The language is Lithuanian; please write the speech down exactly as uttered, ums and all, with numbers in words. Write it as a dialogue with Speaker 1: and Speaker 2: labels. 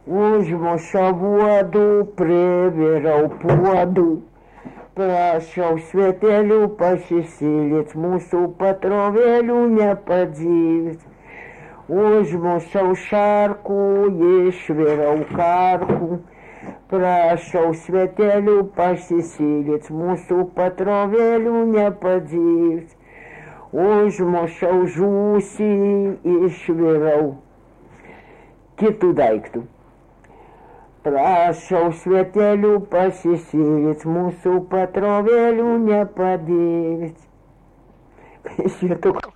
Speaker 1: Užmuša vodu, privėriau puodų, prašau svetelių pasisilit, mūsų patrovėlių nepadzyvit. Užmušau šarkų, išvirau karkų, prašau svetelių pasisilit, mūsų patrovėlių nepadzyvit. Užmušau žūsį, išvirau kitų daiktų. Prašau svetelių pasisilit, mūsų patrovėlių nepadėvit. Šito